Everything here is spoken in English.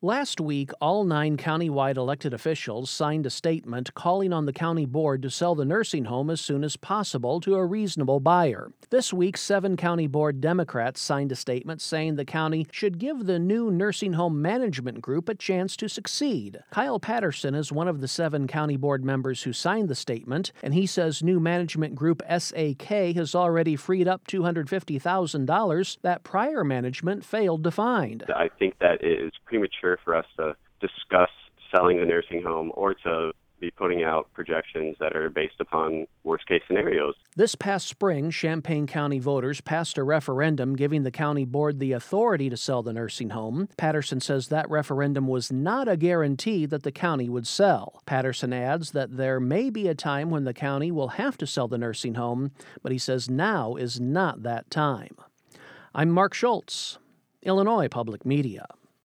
Last week, all 9 countywide elected officials signed a statement calling on the county board to sell the nursing home as soon as possible to a reasonable buyer. This week, 7 county board Democrats signed a statement saying the county should give the new nursing home management group a chance to succeed. Kyle Patterson is one of the 7 county board members who signed the statement, and he says new management group SAK has already freed up $250,000 that prior management failed to find. I think that it is premature for us to discuss selling the nursing home or to be putting out projections that are based upon worst-case scenarios. This past spring, Champaign County voters passed a referendum giving the county board the authority to sell the nursing home. Patterson says that referendum was not a guarantee that the county would sell. Patterson adds that there may be a time when the county will have to sell the nursing home, but he says now is not that time. I'm Mark Schultz, Illinois Public Media.